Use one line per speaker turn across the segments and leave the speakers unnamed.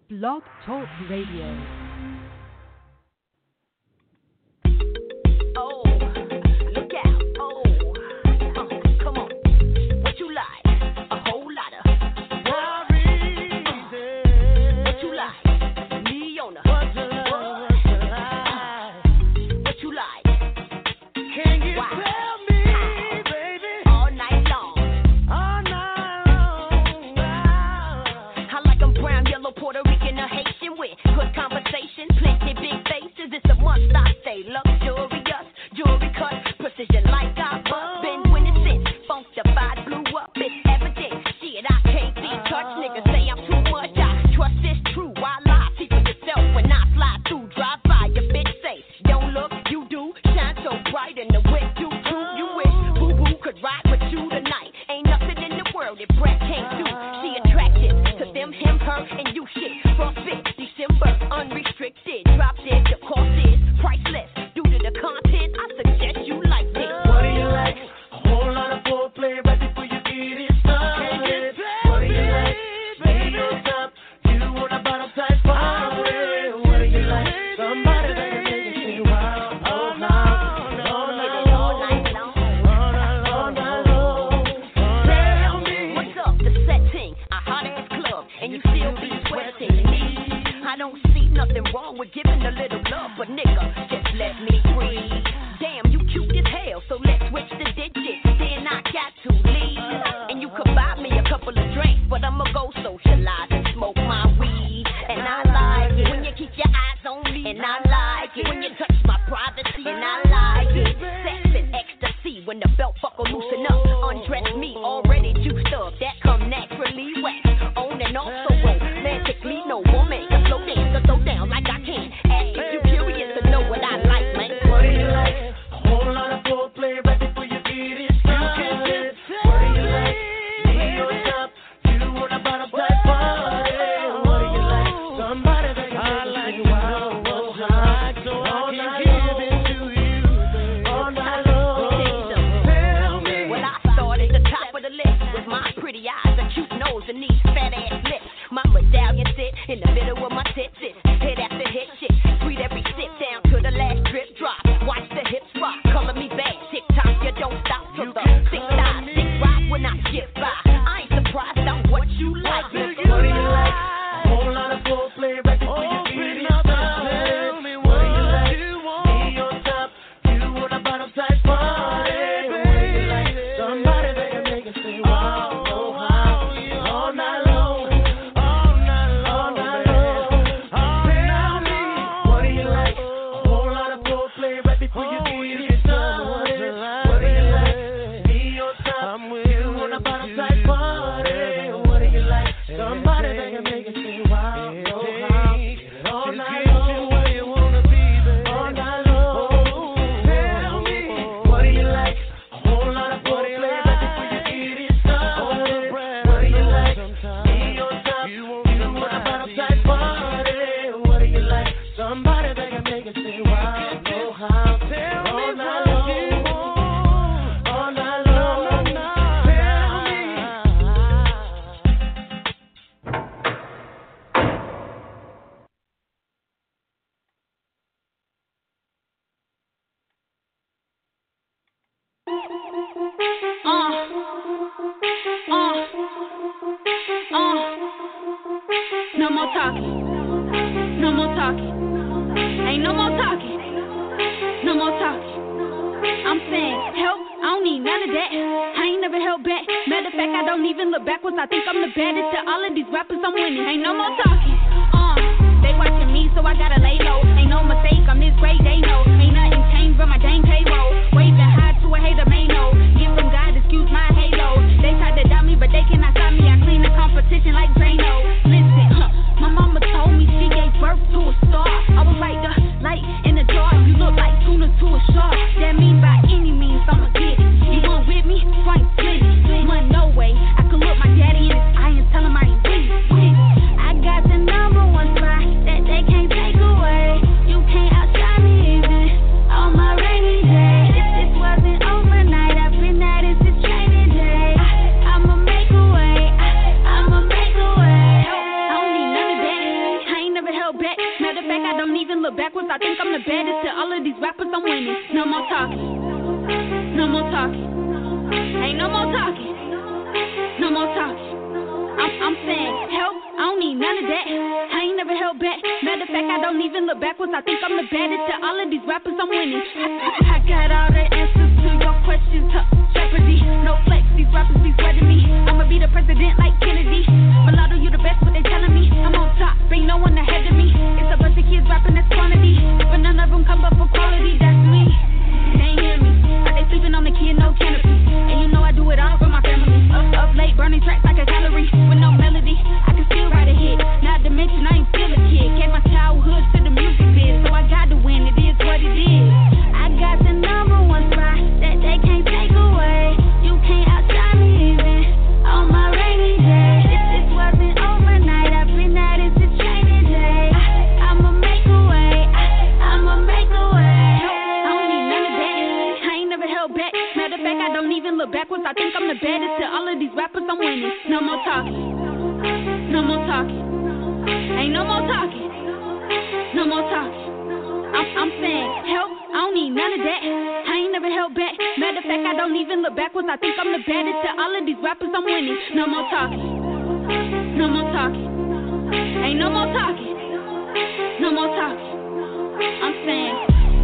Blog Talk Radio.
Oh, look out. Oh, come on. What you like? A whole lot of worries. What you like? Me on a what you like? Can you tell me, baby? All night long. All night long. I like 'em brown, yellow, Puerto Rican, or Haitian with good conversation, plenty big faces. It's a must, I say. Luxurious, jewelry cut, precision like I bust. Been winning since funkified, blew up. It's evident. Shit, I can't be touched. Niggas say I'm too much. I trust it's true. I lie. See for yourself when I slide through. Drive by, your bitch say, don't look, you do. Shine so bright in the whip, you too. You wish Boo Boo could ride with you tonight. Ain't nothing in the world that Brett can't do. She attracted to them, him, her, and you shit. Frostbit, December, unrestricted. Drop dead, the cost is priceless. Due to the content, I suggest you like this.
What do you like? A whole lot of foreplay right before you get it started. What do you like? Lay on top. You want a bottom type party. What do you like? Somebody that can make it say wow. All night long.
Tell me what's up, the setting. I hot at this club, and you still be sweating me. I don't see nothing wrong with giving a little love, but nigga, just let me breathe. Damn, you cute as hell, so let's switch the digits. Then I got to leave, and you could buy me a couple of drinks, but I'ma go socialize and smoke my weed. And I like it when you keep your eyes on me, and I like it when you touch my privacy, and I like it. Sex and ecstasy when the belt buckle loosen up. Undress me already juiced up, that come naturally wet. On and off so romantically, no woman can slow down like I can. Ask if you curious to know what I like, man.
What do you like? A whole lot of foreplay right before you get it started. What do you like? Lay on top. You want a bottom type party. What do you like? Somebody that can make it say wow. All night long. All night long. Tell me.
Well, I started at the top of the list with my pretty eyes, a cute nose, and these fat ass lips. My medallion sit in the middle of my tits. Hit after hit shit. Sweet every sip down to the last drip drop. Watch the hips rock. Color me back. Tick tock, you don't stop till the thick thighs stick rock when I skip by. I ain't surprised on what you like.
What do you like? A whole lot of foreplay right before you get it started. What do you like? Be on top. You want a bottom type party. What do you like? Somebody that can make it say wow. All night long. All night long. Tell me, what do you like? A whole lot of foreplay right before you get it started. What do you like? Be on top. You want a bottom type party. What do you like? Somebody that can make it say wow. All night long. All night long. Tell me, what do you like? A whole lot of foreplay right before you get it started. What do you like? Be on top. You want a bottom type party. What do you like? Somebody that can make it say wow. All night long. All night long. Tell me.
No more talking. No more talking. Ain't no more talking. No more talking. I'm saying help. I don't need none of that. I ain't never held back. Matter of fact, I don't even look backwards. I think I'm the baddest to all of these rappers. I'm winning. Ain't no more talking. They watching me, so I gotta lay low. Ain't no mistake. I'm this great. They know. Ain't nothing changed but my dang payroll. Waving high to a hater, may know. Get from God, excuse my halo. They tried to doubt me, but they cannot stop me. I clean the competition like Drano. Listen, my mama told me she gave birth to a star. I was like the light in the dark. You look like tuna to a shark. That mean by any means I'ma get it. You want with me? Swank split it. One no way. I could look my daddy in his eye and tell him I ain't with it. I got the number one spot that they can't take away. You can't outshine me. fact, I don't even look backwards. I think I'm the baddest to all of these rappers. I'm winning. No more talking. No more talking. Ain't no more talking. No more talking. I'm saying help. I don't need none of that. I ain't never held back. Matter of fact, I don't even look backwards. I think I'm the baddest to all of these rappers. I'm winning. I got all the answers to your questions. Jeopardy, no flex. These rappers be sweating me. I'ma be the president like Kennedy. Mulatto, you the best, what they telling me. I'm on top, ain't no one ahead of me. It's a bunch of kids rapping this quantity, but none of them come up for quality. That's me. They ain't hear me. Are they sleeping on the kid? No canopy. And you know I do it all for my family. Up late, burning tracks like a calorie with no melody. I can still write a hit. Not to mention I ain't still a kid. Gave my childhood to the music biz, so I got to win. It is what it is. I got the number one spot that they can't take away. You can't outshine me even on my rainy day. This wasn't overnight. I've been at it since training day. I'ma make a way. I'ma make a way. I don't need none of that. I ain't never held back. Matter of fact, I don't even look backwards. I think I'm the baddest to all of these rappers. I'm winning. No more talking. No more talking. Ain't no more talking. No more talking. I'm saying help. I don't need none of that. I ain't never held back. Matter of fact, I don't even look backwards. I think I'm the baddest to all of these rappers. I'm winning. No more talking. No more talking. Ain't no more talking. No more talking. I'm saying.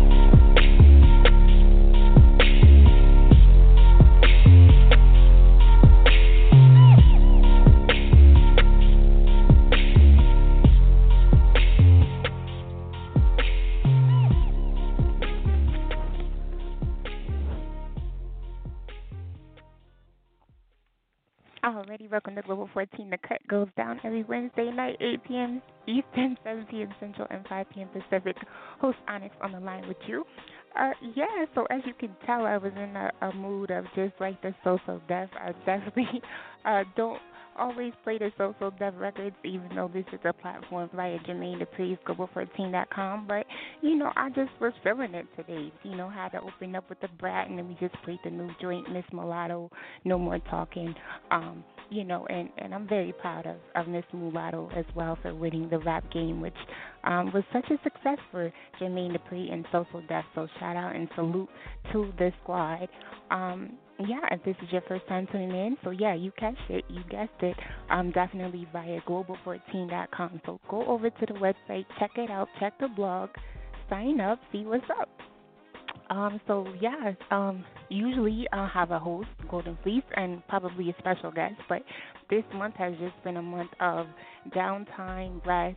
Alrighty, welcome to Global 14. The cut goes down every Wednesday night, 8 p.m. Eastern, 7 p.m. Central, and 5 p.m. Pacific. Host Onyx on the line with you. So as you can tell, I was in a mood of just like the So Def. I definitely don't always play the So Def records, even though this is a platform via Jermaine Dupri's Global14.com. But, I just was feeling it today. Had to open up with the Brat, and then we just played the new joint, Miss Mulatto, No More Talking. And I'm very proud of Miss Mulatto as well for winning the rap game, which was such a success for Jermaine Dupri and So Def. So shout out and salute to the squad. If this is your first time tuning in, so you catch it, you guessed it, definitely via Global14.com. So go over to the website, check it out, check the blog, sign up, see what's up. Usually I'll have a host, Golden Fleece, and probably a special guest, but this month has just been a month of downtime, rest,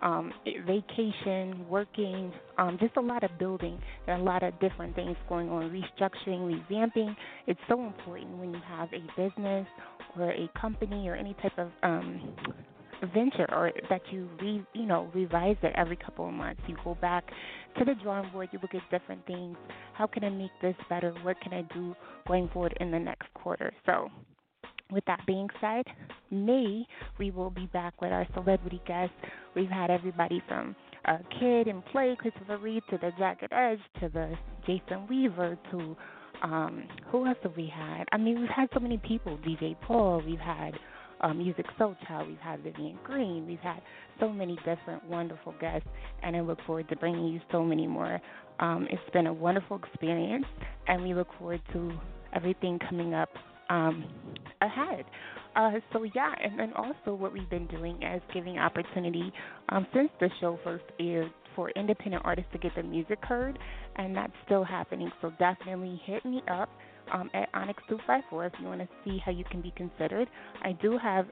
vacation, working, just a lot of building and a lot of different things going on, restructuring, revamping. It's so important when you have a business or a company or any type of venture, or that you revise it every couple of months. You go back to the drawing board, you look at different things. How can I make this better? What can I do going forward in the next quarter? So with that being said, May, we will be back with our celebrity guests. We've had everybody from Kid and Play, Christopher Reed, to the Jagged Edge, to the Jason Weaver, to who else have we had? I mean, we've had so many people. DJ Paul, we've had Music Soul Child, we've had Vivian Green, we've had so many different wonderful guests, and I look forward to bringing you so many more. It's been a wonderful experience, and we look forward to everything coming up ahead. And then also what we've been doing is giving opportunity since the show first aired for independent artists to get their music heard, and that's still happening. So definitely hit me up at Onyx254 if you want to see how you can be considered. I do have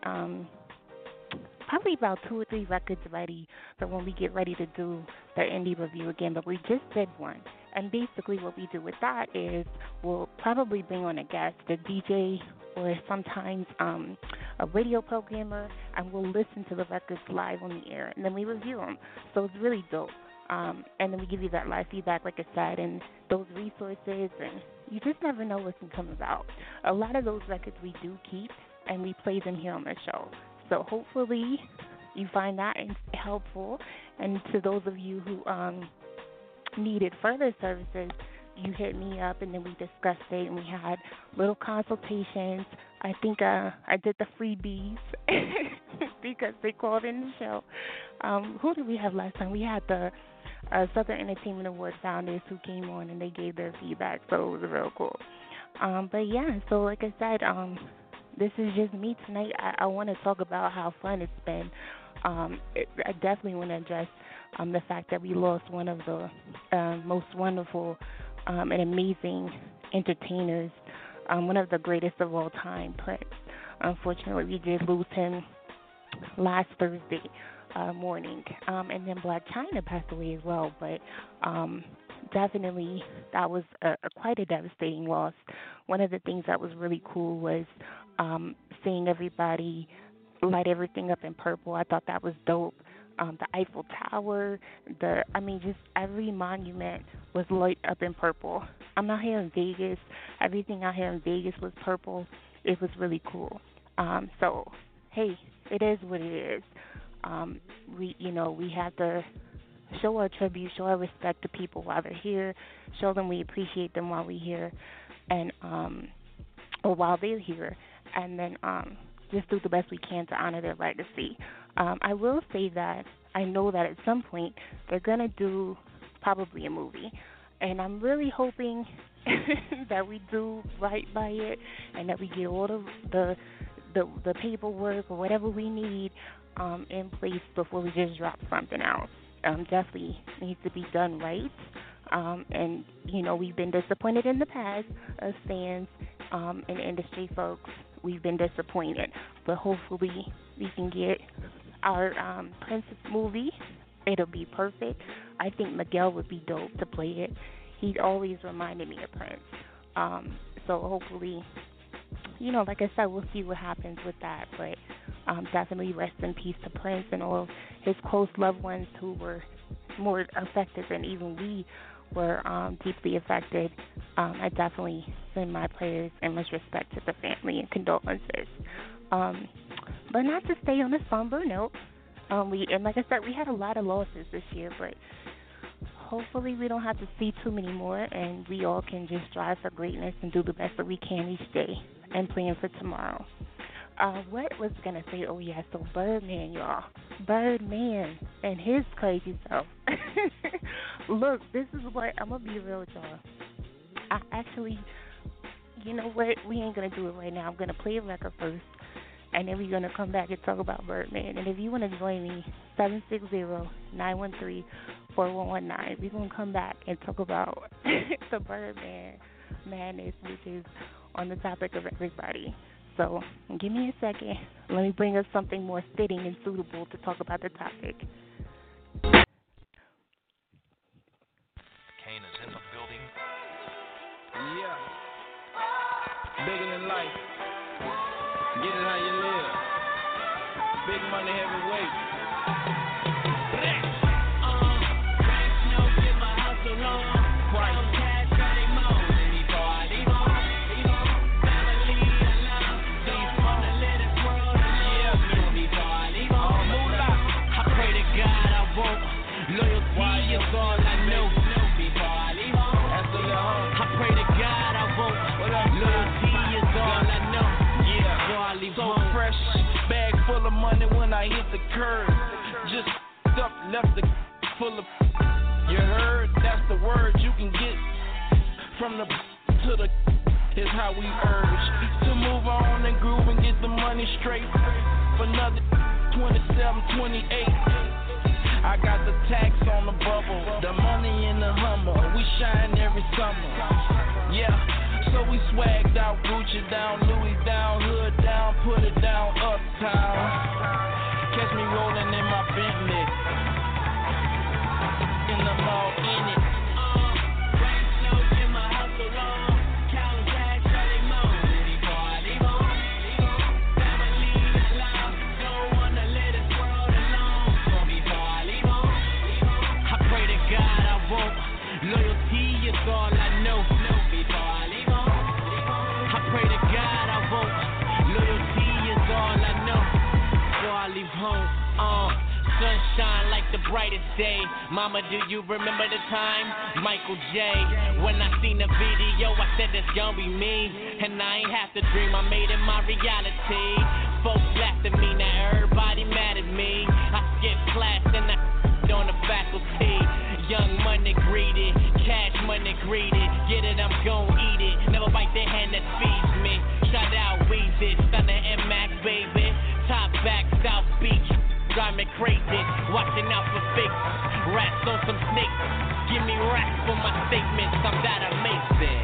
probably about 2 or 3 records ready for when we get ready to do the indie review again, but we just did one. And basically what we do with that is we'll probably bring on a guest, a DJ, or sometimes a radio programmer, and we'll listen to the records live on the air, and then we review them. So it's really dope. And then we give you that live feedback, like I said, and those resources, and you just never know what can come about. A lot of those records we do keep, and we play them here on the show. So hopefully you find that helpful. And to those of you who needed further services, you hit me up, and then we discussed it, and we had little consultations. I think I did the freebies, because they called in the show. Who did we have last time? We had the Southern Entertainment Award founders who came on and they gave their feedback, so it was real cool. But yeah, so like I said, this is just me tonight. I want to talk about how fun it's been. I definitely want to address the fact that we lost one of the most wonderful and amazing entertainers, one of the greatest of all time, Prince. Unfortunately, we did lose him last Thursday morning, and then Black China passed away as well. But definitely, that was quite a devastating loss. One of the things that was really cool was seeing everybody light everything up in purple. I thought that was dope. The Eiffel Tower, just every monument was lit up in purple. I'm out here in Vegas. Everything out here in Vegas was purple. It was really cool. So, hey, it is what it is. We have to show our tribute, show our respect to people while they're here, show them we appreciate them while we're here, and or while they're here, and then just do the best we can to honor their legacy. I will say that I know that at some point they're going to do probably a movie, and I'm really hoping that we do right by it and that we get all the paperwork or whatever we need in place before we just drop something out. Definitely needs to be done right. And, we've been disappointed in the past as fans and industry folks. We've been disappointed. But hopefully we can get our Princess movie. It'll be perfect. I think Miguel would be dope to play it. He always reminded me of Prince. So hopefully, like I said, we'll see what happens with that. But definitely rest in peace to Prince and all his close loved ones who were more affected than even we were deeply affected. I definitely send my prayers and much respect to the family and condolences. But not to stay on a somber note, and like I said, we had a lot of losses this year, but hopefully we don't have to see too many more, and we all can just strive for greatness and do the best that we can each day and plan for tomorrow. What was I going to say? Oh, yeah, so Birdman, y'all. Birdman and his crazy self. Look, this is what, I'm going to be real with y'all. I actually, you know what? We ain't going to do it right now. I'm going to play a record first, and then we're going to come back and talk about Birdman. And if you want to join me, 760-913-4119. We're going to come back and talk about the Birdman madness, which is on the topic of everybody. So give me a second. Let me bring us something more fitting and suitable to talk about the topic.
Kane is in the building.
Yeah. Bigger than life. Get it how you live. Big money, heavyweight. Money when I hit the curb. Just up, left the full of. You heard? That's the word you can get from the to the. Is how we urge to move on and groove and get the money straight. For another 27, 28. I got the tax on the bubble, the money in the Hummer. We shine every summer. Yeah. So we swagged out, Gucci down, Louis down, hood down, put it down, uptown. Catch me rolling in my Bentley, in the mall, in it. I pray to God I won't. Loyalty is all I know. Pray to God I won't. Loyalty is all I know. So I leave home. Sunshine like the brightest day. Mama, do you remember the time? Michael J. When I seen the video, I said it's gonna be me. And I ain't have to dream, I made it my reality. Folks laughed at me, now everybody mad at me. I skip class and I on the faculty. Young money greedy, cash money greedy. Get it, I'm gon' eat it. Never bite the hand that feeds me. Shout out Weezy, Stunner and Mac, baby. Top back, South Beach, drive me crazy. Watching out for fakes, rats on some snakes. Give me racks for my statements, I'm that amazing.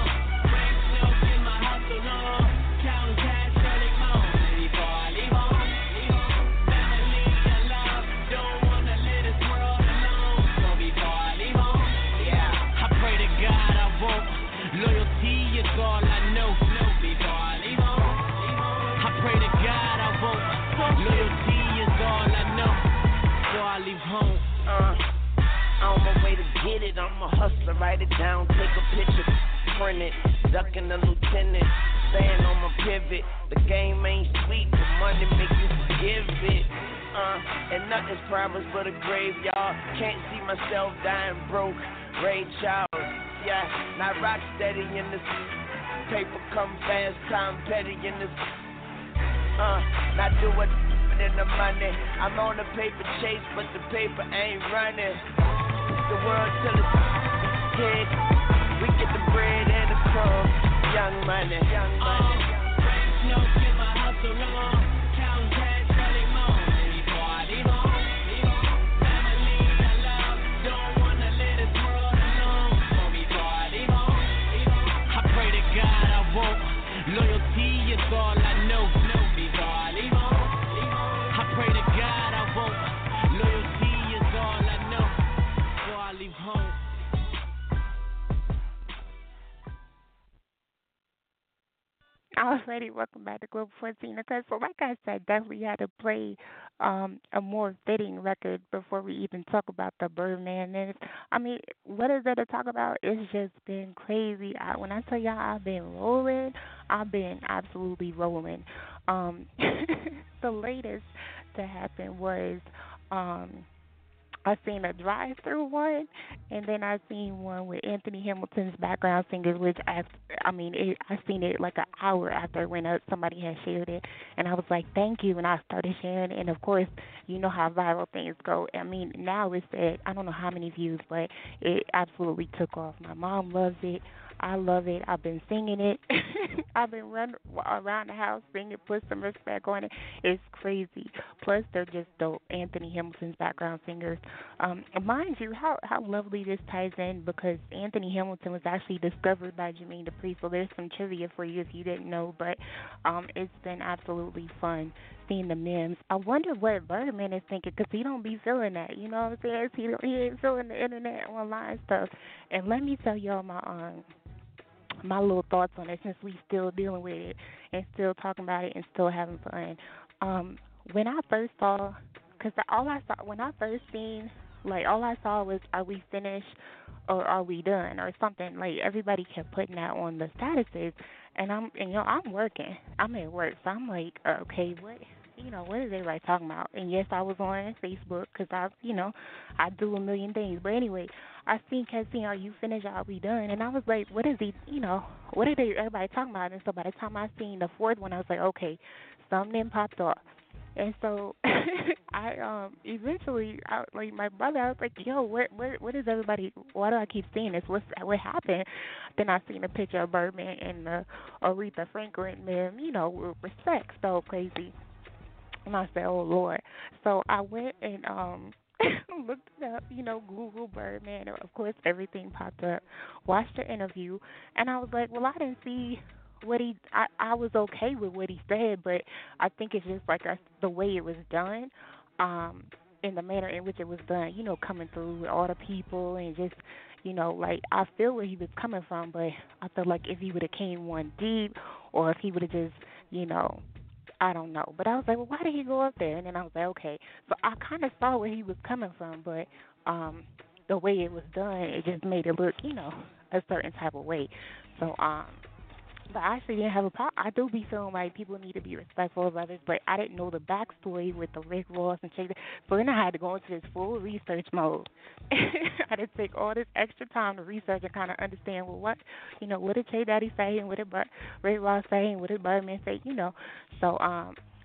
Get it, I'm a hustler, write it down, take a picture, print it, ducking the lieutenant, staying on my pivot. The game ain't sweet, but money make you forgive it. And nothing's promised but a graveyard. Can't see myself dying broke. Ray Charles, yeah, not rock steady in this. Paper come fast, time petty in this. Not do it in the money. I'm on the paper chase, but the paper ain't running. The world till it's dead. We get the bread and the crumbs. Young money, young money. No, get my hustle on. Count cash, early morning. Before I leave home. Family I love. Don't wanna let this world alone. Before I leave home. I pray to God I won't. Loyalty is all I know. Before I leave home. I pray to God I won't. Loyalty is all I know. I leave home.
Alrighty, welcome back to Global 14. So like I said, definitely had to play a more fitting record before we even talk about the Birdman. And I mean, what is there to talk about? It's just been crazy. When I tell y'all I've been rolling, I've been absolutely rolling. The latest to happen was I seen a drive-through one, and then I seen one with Anthony Hamilton's background singers, which I seen it like an hour after it went up. Somebody had shared it, and I was like, thank you, and I started sharing it, and of course, you know how viral things go. I mean, now it's at, I don't know how many views, but it absolutely took off. My mom loves it. I love it. I've been singing it. I've been running around the house singing, put some respect on it. It's crazy. Plus, they're just dope. Anthony Hamilton's background singers. Mind you, how lovely this ties in, because Anthony Hamilton was actually discovered by Jermaine Dupri, so there's some trivia for you if you didn't know, but it's been absolutely fun seeing the memes. I wonder what Birdman is thinking, because he don't be feeling that, you know what I'm saying? He ain't feeling the internet online stuff. And let me tell y'all my little thoughts on it, since we still dealing with it and still talking about it and still having fun. When I first saw, because all I saw was, are we finished or are we done or something? Like, everybody kept putting that on the statuses, and I'm working. I'm at work, so I'm like, okay, what is everybody talking about? And yes, I was on Facebook because I do a million things. But anyway, I seen Cassie, are you finished? Are we done? And I was like, what is he? What are everybody talking about? And so by the time I seen the fourth one, I was like, okay, something then popped off. And so I eventually, like my brother, I was like, yo, what is everybody? Why do I keep seeing this? What happened? Then I seen a picture of Birdman and Aretha Franklin, man, with respect, so crazy. And I said, oh, Lord. So I went and looked it up, Google Birdman. And of course, everything popped up. Watched the interview. And I was like, well, I didn't see what I was okay with what he said, but I think it's just like the way it was done, in the manner in which it was done, coming through with all the people and just, like I feel where he was coming from, but I feel like if he would have came one deep or if he would have just, I don't know. But I was like, well, why did he go up there? And then I was like, okay. So I kind of saw where he was coming from, but the way it was done, it just made it look, a certain type of way. So, but I actually didn't have a problem. I do be feeling like people need to be respectful of others, but I didn't know the backstory with the Rick Ross and Shake. So then I had to go into this full research mode. I had to take all this extra time to research and kind of understand, well, what did Shay Daddy say and what did Rick Ross say and what did Birdman say, So,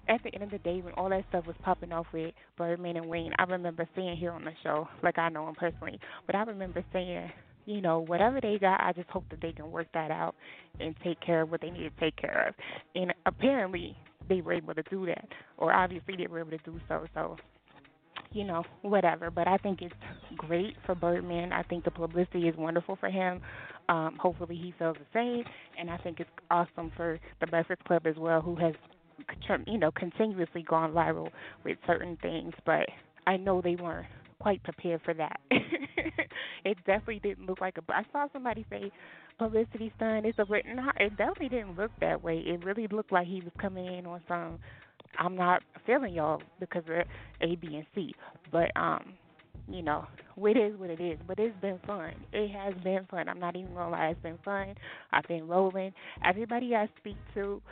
at the end of the day, when all that stuff was popping off with Birdman and Wayne, I remember saying here on the show, like I know him personally, but I remember saying, you know, whatever they got, I just hope that they can work that out and take care of what they need to take care of. And apparently, they were able to do that, or obviously they were able to do so. So, you know, whatever. But I think it's great for Birdman. I think the publicity is wonderful for him. Hopefully he feels the same. And I think it's awesome for the Breakfast Club as well, who has, you know, continuously gone viral with certain things. But I know they weren't quite prepared for that. It definitely didn't look like a. I saw somebody say publicity stunt. It's a, but no, it definitely didn't look that way. It really looked like he was coming in on some. I'm not feeling y'all because of A, B, and C. But you know, it is what it is. But it's been fun. It has been fun. I'm not even gonna lie. It's been fun. I've been rolling. Everybody I speak to,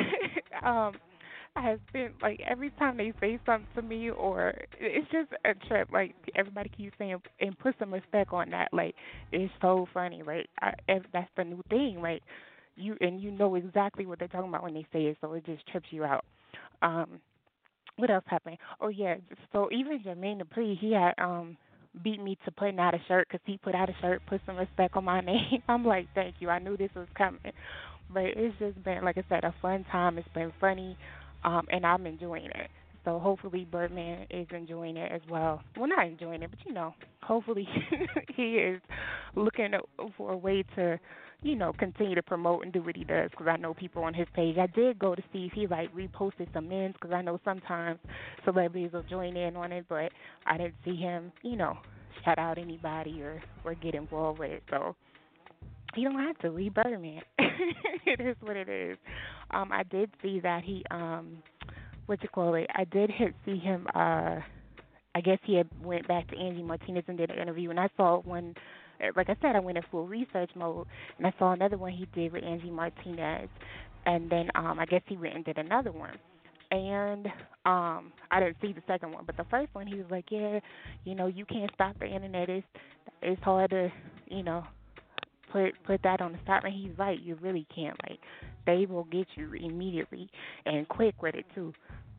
has been like every time they say something to me, or it's just a trip. Like everybody keeps saying, and put some respect on that. Like it's so funny. Like that's the new thing. Like you know exactly what they're talking about when they say it, so it just trips you out. What else happened? Oh yeah, so even Jermaine Dupri, he had beat me to putting out a shirt because he put out a shirt, put some respect on my name. I'm like, thank you. I knew this was coming, but it's just been, like I said, a fun time. It's been funny. And I'm enjoying it. So hopefully Birdman is enjoying it as well. Well, not enjoying it, but, you know, hopefully he is looking for a way to, you know, continue to promote and do what he does, because I know people on his page. I did go to see if he, like, reposted some men's, because I know sometimes celebrities will join in on it, but I didn't see him, you know, shout out anybody or get involved with it. So he don't have to leave Birdman. It is what it is. I did see that he I did see him I guess he had went back to Angie Martinez and did an interview, and I saw one, like I said, I went in full research mode, and I saw another one he did with Angie Martinez, and then I guess he went and did another one. And I didn't see the second one, but the first one he was like, yeah, you know, you can't stop the internet. It's hard to, you know, put that on the stop, and he's right, you really can't. Like, they will get you immediately and quick with it too.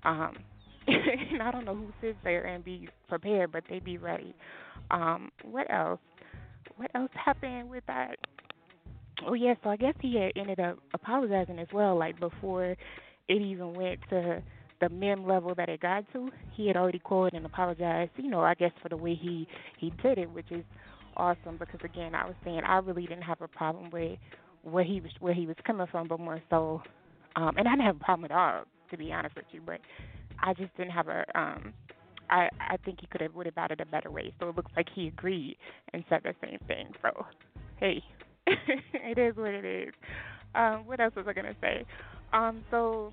And I don't know who sits there and be prepared, but they be ready. What else? What else happened with that? Oh yeah, so I guess he had ended up apologizing as well. Like before it even went to the meme level that it got to, he had already called and apologized. You know, I guess for the way he did it, which is awesome, because again, I was saying I really didn't have a problem with where he was coming from, but more so, and I didn't have a problem at all, to be honest with you, but I just didn't have a I think he could have went about it a better way. So it looks like he agreed and said the same thing. So hey, it is what it is. What else was I gonna say? So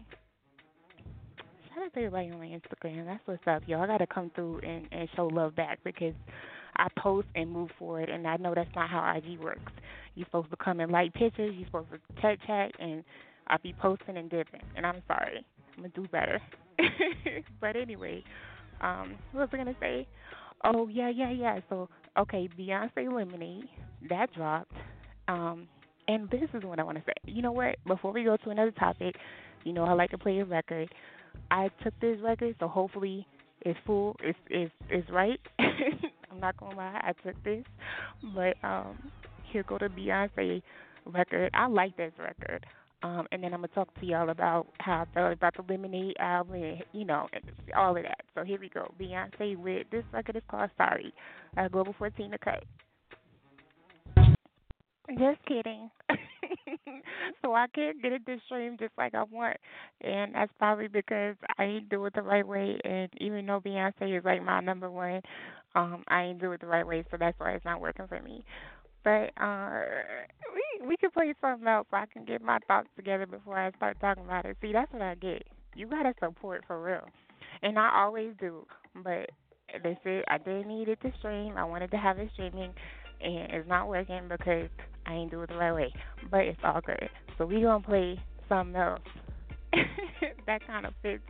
shout out to everybody on my Instagram. That's what's up, y'all. I gotta come through and show love back, because I post and move forward, and I know that's not how IG works. You're supposed to come and like pictures, you're supposed to chat, and I be posting and dipping, and I'm sorry. I'm going to do better. But anyway, what was I going to say? Oh, yeah. So, okay, Beyonce Lemonade, that dropped, and this is what I want to say. You know what? Before we go to another topic, you know I like to play a record. I took this record, so hopefully it's full. It's right. I'm not gonna lie, I took this, but here go the Beyonce record. I like this record, and then I'm gonna talk to y'all about how I felt about the Lemonade album, and, you know, and all of that. So here we go, Beyonce with this record is called Sorry. Global 14 to cut. Just kidding. So I can't get it this stream just like I want, and that's probably because I ain't do it the right way. And even though Beyonce is like my number one, I ain't do it the right way, so that's why it's not working for me. But we can play something else so I can get my thoughts together before I start talking about it. See, that's what I get. You gotta support for real, and I always do. But they said I didn't need it to stream. I wanted to have it streaming, and it's not working because I ain't do it the right way. But it's all good. So we gonna play something else that kind of fits.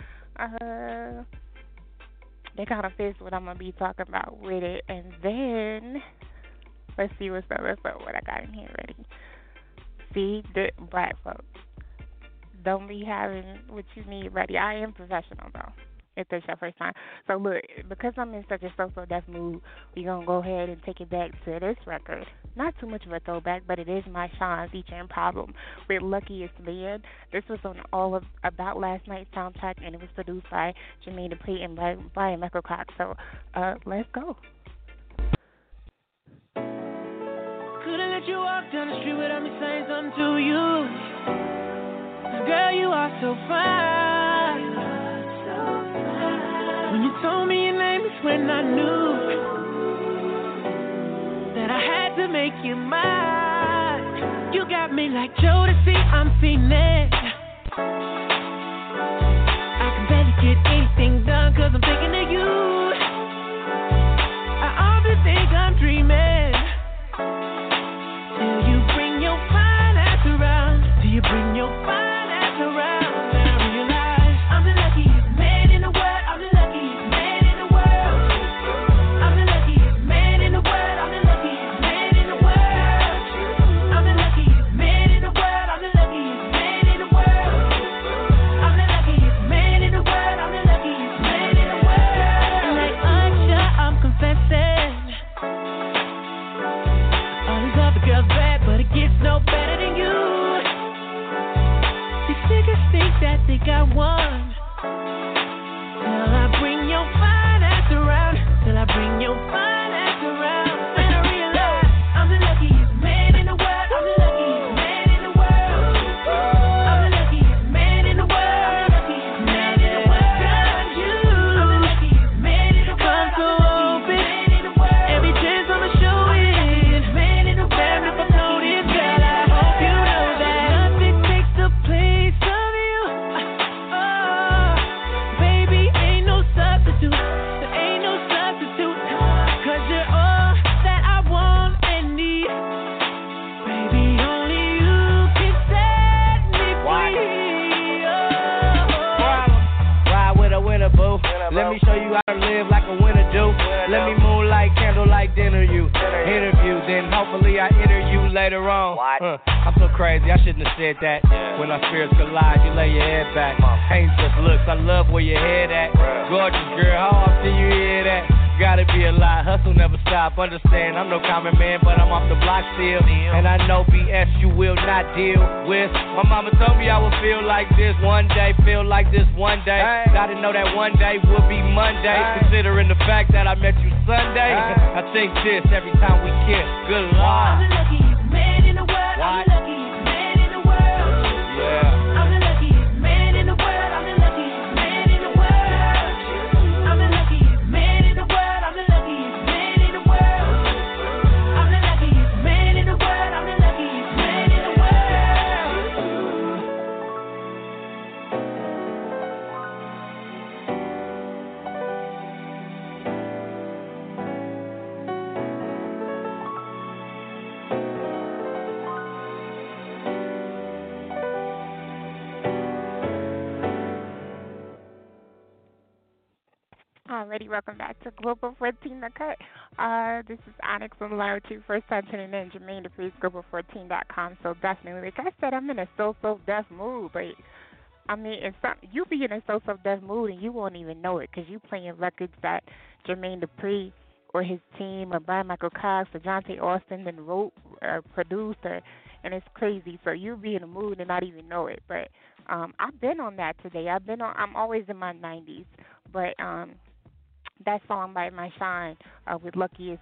That kind of fits what I'm gonna be talking about with it, and then let's see what's up. What I got in here ready. See, the black folks. don't be having what you need ready. I am professional though. If that's your first time. So look, because I'm in such a so deaf mood, we're gonna go ahead and take it back to this record. Not too much of a throwback, but it is My Shine featuring Problem with Luckiest Man. This was on all of About Last Night's soundtrack, and it was produced by Jermaine Dupri and by Brian Michael Cox. So let's go.
Couldn't let you walk down the street without me saying something to you. Girl, you are so fine. When you told me your name is when I knew that I had to make you mine. You got me like Jodeci, I'm fiending. I can barely get anything done cause I'm thinking of you. I often think I'm dreaming. Till you bring your fine ass around. Till you bring your fine ass around. No better than you. These niggas think that they got one. Till I bring your fine ass around. Till I bring your fine ass around. And I realize I'm the luckiest man in the world. I'm the luckiest man in the world. I'm the luckiest man in the world. I'm the luckiest man in the world. God, you. I'm the luckiest man in the world. Come so open. Every chance I'ma show it. Man in the world. Damn if I told it.
Let me show you how to live like a winner do. Let me moonlight, candlelight dinner you. Interview, then hopefully I interview later on. I'm so crazy, I shouldn't have said that. When our spirits collide, you lay your head back. Ain't just looks, I love where your head at. Gorgeous girl, how often you hear that? Gotta be a lie, hustle never stop. Understand, I'm no common man, but I'm off the block still. And I know BS you will not deal with. My mama told me I would feel like this one day, feel like this one day. Gotta know that one day will be Monday. Considering the fact that I met you Sunday. I think this every time we kiss. Good Lord.
I'm the luckiest man in the world. I'm the luckiest man in the world. Yeah. I'm the luckiest man in the world. I'm the luckiest man in the world. I'm the luckiest man in the world.
Alrighty, welcome back to Global 14 The Cut. This is Onyx on the line with you. First time tuning in, Jermaine Dupri's Global14.com. So definitely, like I said, I'm in a so deaf mood. But I mean, you be in a so deaf mood and you won't even know it because you playing records that Jermaine Dupri or his team or Brian Michael Cox or Jonte Austin then wrote or produced, and it's crazy. So you be in a mood and not even know it. But I've been on that today. I'm always in my 90s, but that song by My Shine with Luckiest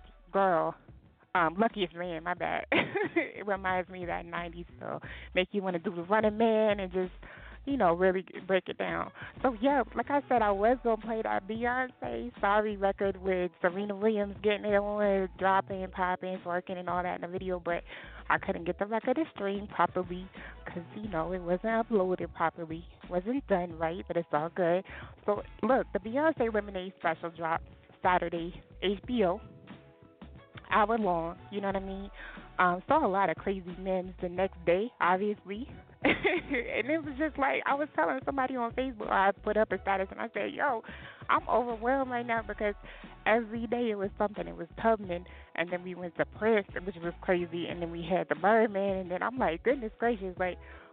Man, my bad. It reminds me of that 90s, so make you want to do the Running Man and just, really break it down. So, yeah, like I said, I was going to play that Beyonce Sorry record with Serena Williams getting it on, dropping, popping, twerking, and all that in the video, but I couldn't get the record to stream properly because, it wasn't uploaded properly. Wasn't done right, but it's all good. So, look, the Beyonce Lemonade special dropped Saturday, HBO, hour long, you know what I mean? Saw a lot of crazy memes the next day, obviously. And it was just like, I was telling somebody on Facebook, I put up a status, and I said, yo, I'm overwhelmed right now because every day it was something. It was Tubman, and then we went to Prince, which was crazy, and then we had the Birdman, and then I'm like, goodness gracious, like,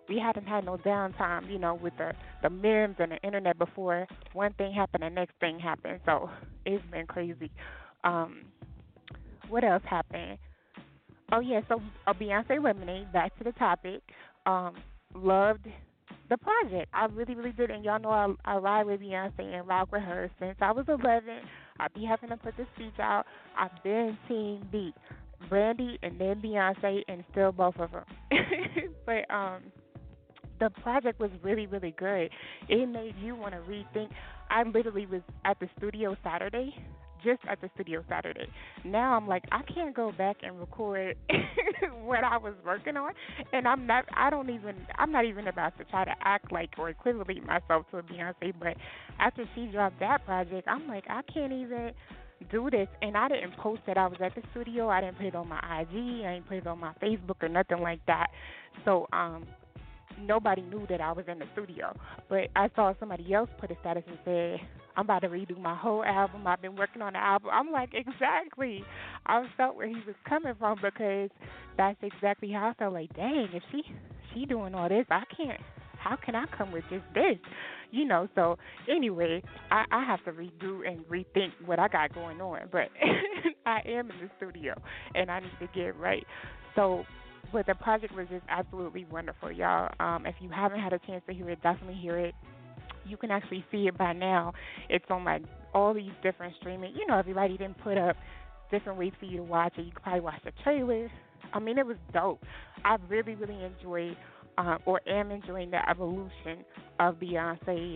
we hadn't had no downtime, with the memes and the internet before. One thing happened, the next thing happened. So it's been crazy. Um, what else happened? Oh yeah, so Beyonce Lemonade. Back to the topic. Um, Loved the project. I really, really did. And y'all know I ride with Beyonce and rock with her since I was 11. I be having to put the speech out. I've been Team B, Brandy, and then Beyonce, and still both of them. But the project was really, really good. It made you want to rethink. I literally was at the studio Saturday, just at the studio Saturday. Now I'm like, I can't go back and record what I was working on, and I'm not even about to try to act like or equivalent myself to a Beyonce. But after she dropped that project, I'm like, I can't even do this. And I didn't post that I was at the studio. I didn't put it on my IG. I didn't put it on my Facebook or nothing like that. So nobody knew that I was in the studio. But I saw somebody else put a status and said, I'm about to redo my whole album. I've been working on the album. I'm like, exactly. I felt where he was coming from, because that's exactly how I felt. Like, dang, if she doing all this, I can't. How can I come with just this? So anyway, I have to redo and rethink what I got going on. But I am in the studio, and I need to get right. So, but the project was just absolutely wonderful, y'all. If you haven't had a chance to hear it, definitely hear it. You can actually see it by now. It's on all these different streaming. Everybody didn't put up different ways for you to watch it. You could probably watch the trailer. I mean, it was dope. I really, really enjoyed or am enjoying the evolution of Beyonce.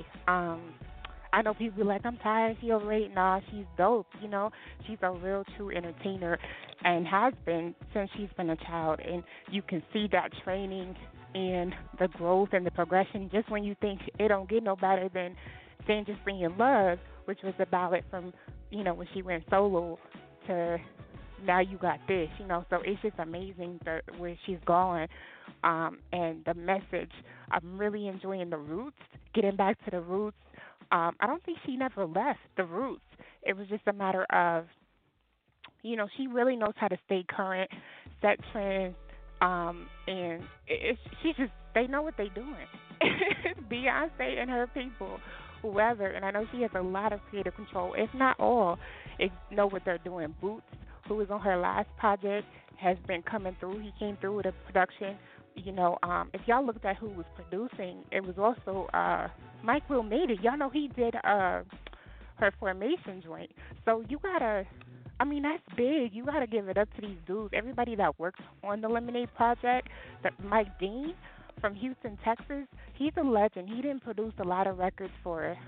I know people be like, I'm tired, she overrated. Nah, she's dope. She's a real true entertainer and has been since she's been a child. And you can see that training and the growth and the progression just when you think it don't get no better than Dangerously in Love, which was a ballad from, when she went solo to Now You Got This, So it's just amazing where she's gone. And the message, I'm really enjoying the roots, getting back to the roots. I don't think she never left the roots. It was just a matter of, she really knows how to stay current, set trends, and they know what they're doing. Beyonce and her people, whoever, and I know she has a lot of creative control, if not all, know what they're doing. Boots, who was on her last project, has been coming through. He came through with a production. If y'all looked at who was producing, it was also Mike Will made it. Y'all know he did her Formation joint. So you gotta, that's big. You gotta give it up to these dudes. Everybody that works on the Lemonade project, Mike Dean from Houston, Texas, he's a legend. He didn't produce a lot of records for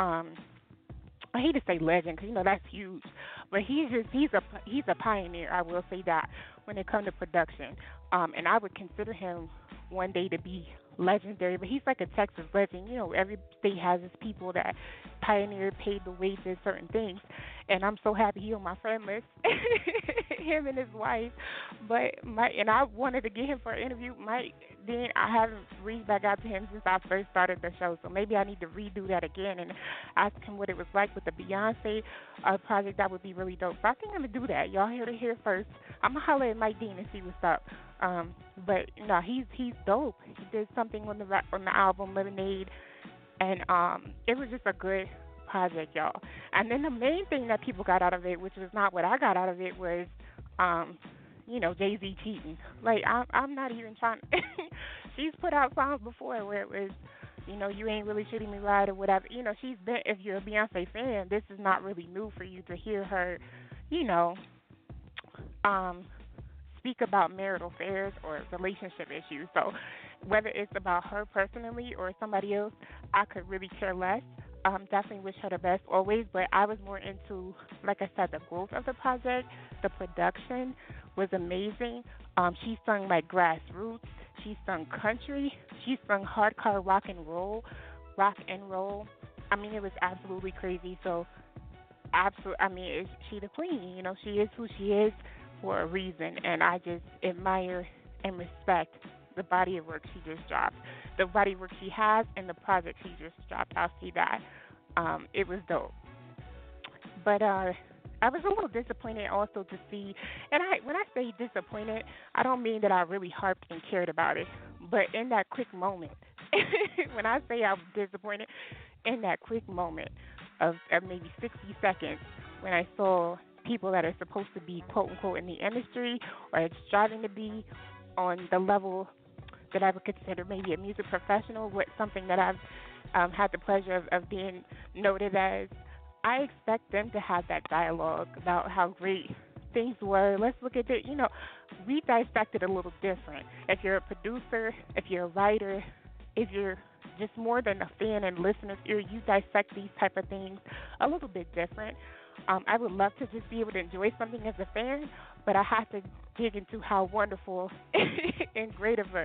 I hate to say legend because that's huge, but he's a pioneer. I will say that when it comes to production, and I would consider him one day to be legendary. But he's like a Texas legend. Every state has its people that pioneered, paved the way to certain things, and I'm so happy he on my friend list. Him and his wife, and I wanted to get him for an interview. Mike, then I haven't reached back out to him since I first started the show, so maybe I need to redo that again and ask him what it was like with the Beyonce project. That would be really dope. So I think I'm gonna do that. Y'all heard it here first. I'm gonna holler at Mike Dean and see what's up. But no, he's dope. He did something on the album Lemonade, and it was just a good project, y'all. And then the main thing that people got out of it, which was not what I got out of it, was Jay-Z cheating. Like, I'm not even trying. She's put out songs before where it was, you ain't really treating me right or whatever. She's been. If you're a Beyonce fan, this is not really new for you to hear her, speak about marital affairs or relationship issues. So whether it's about her personally or somebody else, I could really care less. Definitely wish her the best always, but I was more into, like I said, the growth of the project. The production was amazing. She sung like grassroots. She sung country. She sung hardcore rock and roll. It was absolutely crazy. So, she the queen. She is who she is for a reason, and I just admire and respect the body of work she just dropped, the body of work she has, and the project she just dropped. I'll see that. It was dope. But I was a little disappointed also to see, and when I say disappointed, I don't mean that I really harped and cared about it, But in that quick moment, when I say I was disappointed, in that quick moment of maybe 60 seconds, when I saw people that are supposed to be quote unquote in the industry or striving to be on the level that I would consider maybe a music professional, with something that I've had the pleasure of being noted as, I expect them to have that dialogue about how great things were. Let's look at it. We dissect it a little different. If you're a producer, if you're a writer, if you're just more than a fan and listener's ear, you dissect these type of things a little bit different. I would love to just be able to enjoy something as a fan, but I have to dig into how wonderful and great of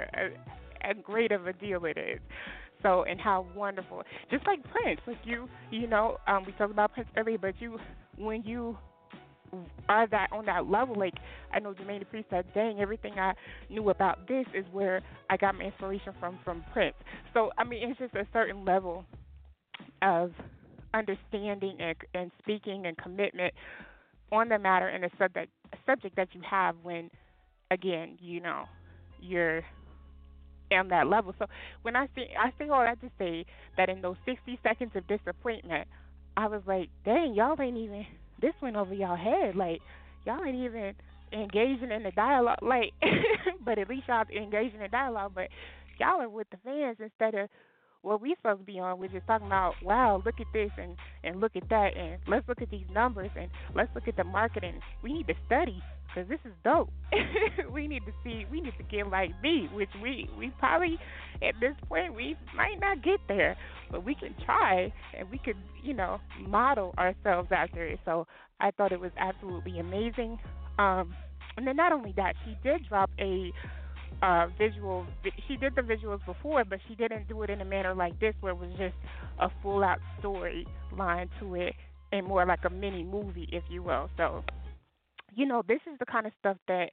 a deal it is. So, and how wonderful, just like Prince, like we talked about Prince earlier, but when you are that on that level, like I know Jermaine Dupri said, dang, everything I knew about this is where I got my inspiration from Prince. So, I mean, it's just a certain level of understanding and speaking and commitment on the matter and a subject that you have when, again, you're on that level. So when I say all that to say that in those 60 seconds of disappointment, I was like, dang, y'all ain't even, this went over y'all head. Like, y'all ain't even engaging in the dialogue. Like, but at least y'all engaging in dialogue. But y'all are with the fans instead of what we supposed to be on, which is talking about, wow, look at this and look at that, and let's look at these numbers and let's look at the marketing. We need to study because this is dope. we need to get like me, which we probably at this point we might not get there, but we can try and we could model ourselves after it. So I thought it was absolutely amazing. And then not only that, she did drop a visual. She did the visuals before, but she didn't do it in a manner like this, where it was just a full out story line to it, and more like a mini movie, if you will. So, this is the kind of stuff that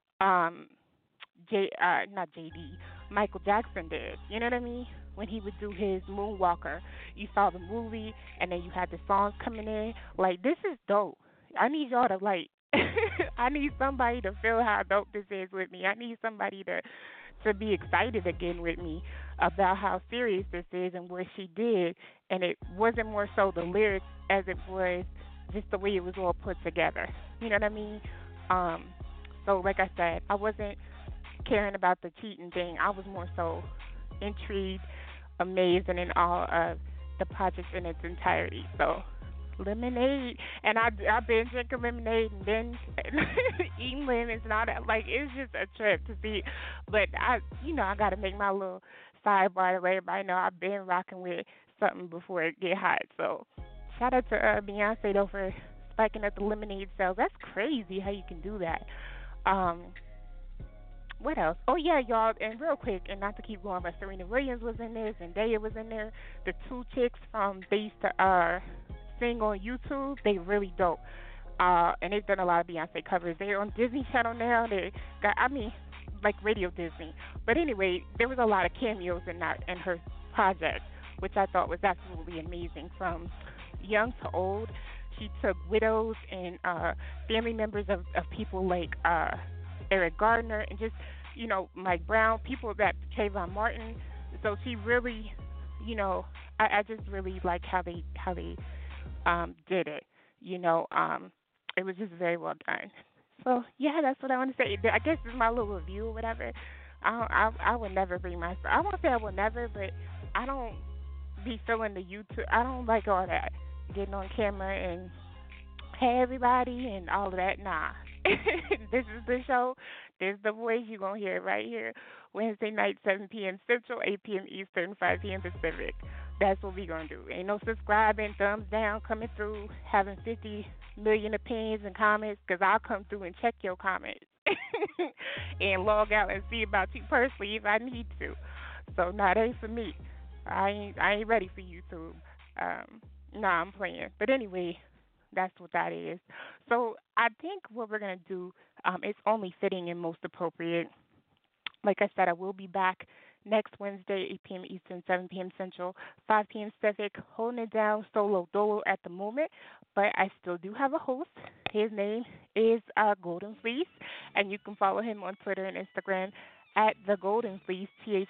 Michael Jackson did. You know what I mean? When he would do his Moonwalker, you saw the movie, and then you had the songs coming in. Like, this is dope. I need y'all to I need somebody to feel how dope this is with me. I need somebody to be excited again with me about how serious this is and what she did. And it wasn't more so the lyrics as it was just the way it was all put together. You know what I mean? So like I said, I wasn't caring about the cheating thing. I was more so intrigued, amazed, and in awe of the project in its entirety. So lemonade, and I've been drinking lemonade and then eating lemons and all that. Like, it's just a trip to see. But I got to make my little sidebar to let everybody know I've been rocking with something before it get hot. So shout out to Beyonce though for spiking up the lemonade sales. That's crazy how you can do that. What else? Oh yeah, y'all, and real quick, and not to keep going, but Serena Williams was in there, Zendaya was in there. The two chicks from they used to sing on YouTube, they really dope. And they've done a lot of Beyonce covers. They're on Disney Channel now. They got, like Radio Disney. But anyway, there was a lot of cameos in her project, which I thought was absolutely amazing. From young to old, she took widows and family members of people like Eric Gardner and just Mike Brown, people that Trayvon Martin. So she really, I just really like how they did it. It was just very well done. So yeah, that's what I want to say. I guess this is my little review or whatever. I would never bring myself. I won't say I will never, but I don't be feeling the YouTube. I don't like all that getting on camera and hey everybody and all of that. Nah. This is the show. This is the voice. You're going to hear it right here. Wednesday night, 7 p.m. Central, 8 p.m. Eastern, 5 p.m. Pacific. That's what we're going to do. Ain't no subscribing, thumbs down, coming through, having 50 million opinions and comments, because I'll come through and check your comments and log out and see about you personally if I need to. So, nah, that ain't for me. I ain't ready for YouTube. Nah, I'm playing. But anyway, that's what that is. So I think what we're going to do is only fitting and most appropriate. Like I said, I will be back next Wednesday, 8 p.m. Eastern, 7 p.m. Central, 5 p.m. Pacific, holding it down solo dolo at the moment. But I still do have a host. His name is Golden Fleece, and you can follow him on Twitter and Instagram at The Golden Fleece,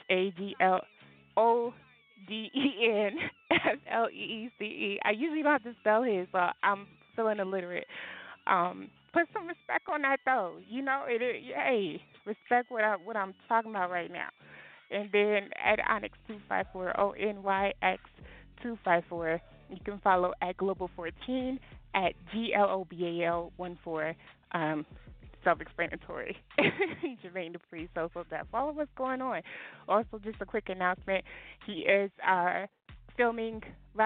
THAGLODENFLEECE. I usually don't have to spell his, so I'm feeling illiterate. Put some respect on that, though. You know, hey, respect what I'm talking about right now. And then at Onyx254, ONYX254. You can follow at Global14, at GLOBAL14. Self-explanatory. Jermaine Dupri, so that. Follow what's going on. Also, just a quick announcement. He is filming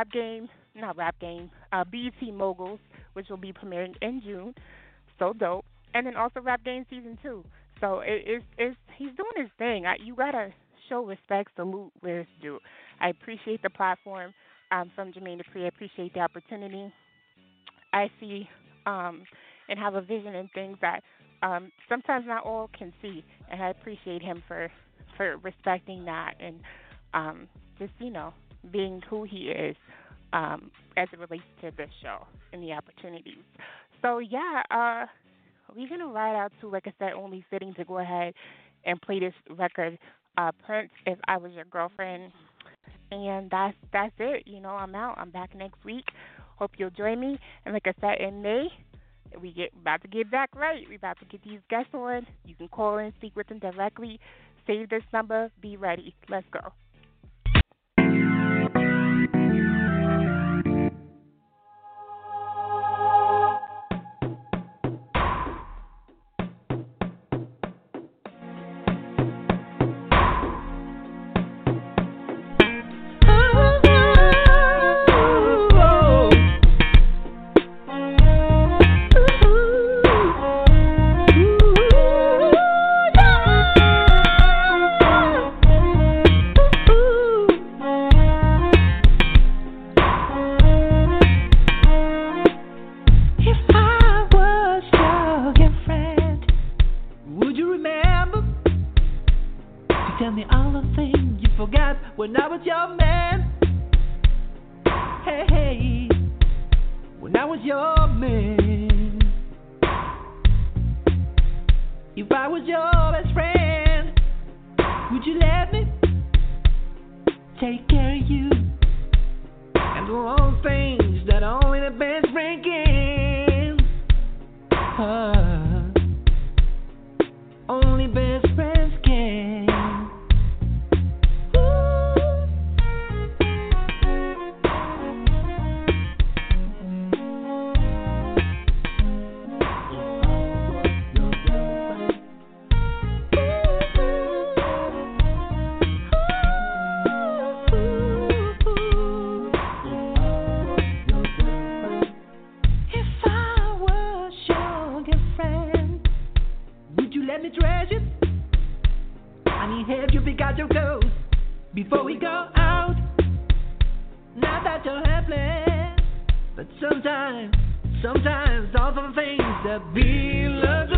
BET Moguls, which will be premiering in June. So dope. And then also Rap Game Season 2. So he's doing his thing. You got to show respect, salute where it's due. I appreciate the platform from Jermaine Dupri. I appreciate the opportunity. I see and have a vision in things that sometimes not all can see, and I appreciate him for respecting that and just, you know, being who he is as it relates to this show and the opportunities. So, yeah, we're going to ride out to, like I said, Only Fitting to go ahead and play this record, Prince, If I Was Your Girlfriend. And that's it. You know, I'm out. I'm back next week. Hope you'll join me. And like I said, in May, about to get back right. We're about to get these guests on. You can call in, speak with them directly. Save this number. Be ready. Let's go.
Sometimes all the things that be loved